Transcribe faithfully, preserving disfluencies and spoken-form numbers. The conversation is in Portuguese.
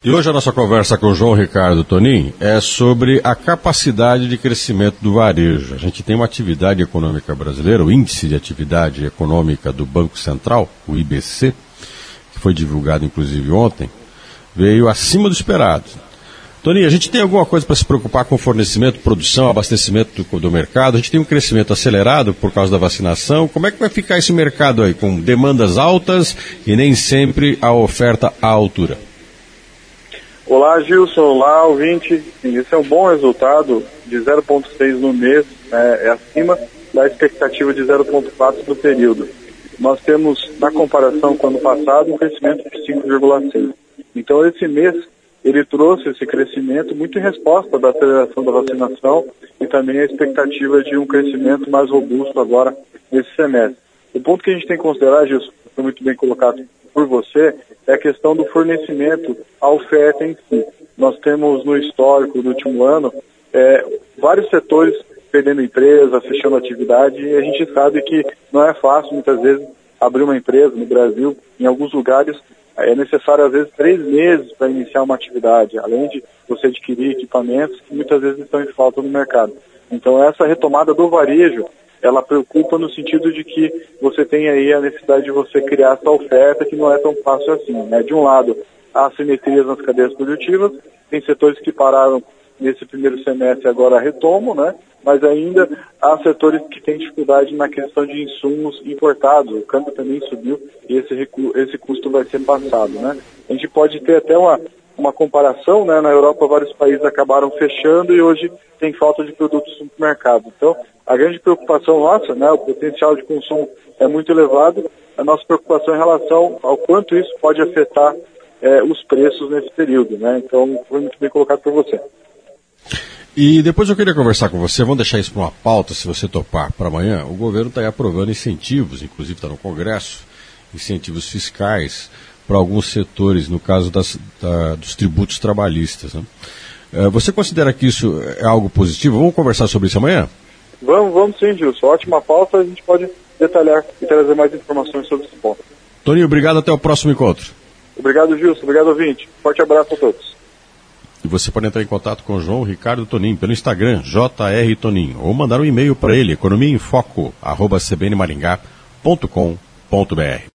E hoje a nossa conversa com o João Ricardo Tonin é sobre a capacidade de crescimento do varejo. A gente tem uma atividade econômica brasileira, o Índice de Atividade Econômica do Banco Central, o I B C, que foi divulgado inclusive ontem, veio acima do esperado. Tonin, a gente tem alguma coisa para se preocupar com fornecimento, produção, abastecimento do, do mercado? A gente tem um crescimento acelerado por causa da vacinação. Como é que vai ficar esse mercado aí, com demandas altas e nem sempre a oferta à altura? Olá, Gilson. Olá, ouvinte. Esse é um bom resultado de zero vírgula seis no mês, né, é acima da expectativa de zero vírgula quatro no período. Nós temos, na comparação com o ano passado, um crescimento de cinco vírgula seis. Então, esse mês, ele trouxe esse crescimento muito em resposta da aceleração da vacinação e também a expectativa de um crescimento mais robusto agora nesse semestre. O ponto que a gente tem que considerar, Gilson, foi muito bem colocado por você, é a questão do fornecimento, a oferta em si. Nós temos no histórico do último ano é, vários setores perdendo empresa, fechando atividade, e a gente sabe que não é fácil muitas vezes abrir uma empresa no Brasil. Em alguns lugares é necessário às vezes três meses para iniciar uma atividade, além de você adquirir equipamentos que muitas vezes estão em falta no mercado. Então essa retomada do varejo, ela preocupa no sentido de que você tem aí a necessidade de você criar essa oferta que não é tão fácil assim, né? De um lado, há assimetrias nas cadeias produtivas, tem setores que pararam nesse primeiro semestre e agora retomam, né? Mas ainda há setores que têm dificuldade na questão de insumos importados, o câmbio também subiu e esse, recu- esse custo vai ser passado, né? A gente pode ter até uma, uma comparação, né? Na Europa vários países acabaram fechando e hoje tem falta de produtos no mercado. Então, a grande preocupação nossa, né, o potencial de consumo é muito elevado, a nossa preocupação em relação ao quanto isso pode afetar é, os preços nesse período, né? Então, foi muito bem colocado por você. E depois eu queria conversar com você, vamos deixar isso para uma pauta, se você topar, para amanhã. O governo está aí aprovando incentivos, inclusive está no Congresso, incentivos fiscais para alguns setores, no caso das, da, dos tributos trabalhistas, né? É, você considera que isso é algo positivo? Vamos conversar sobre isso amanhã? Vamos, vamos sim, Gilson. Ótima pauta, a gente pode detalhar e trazer mais informações sobre esse ponto. Toninho, obrigado, até o próximo encontro. Obrigado, Gilson. Obrigado, ouvinte. Forte abraço a todos. E você pode entrar em contato com o João Ricardo Tonin pelo Instagram, J R Tonin, ou mandar um e-mail para ele, economia em foco arroba c b n maringá ponto com ponto b r.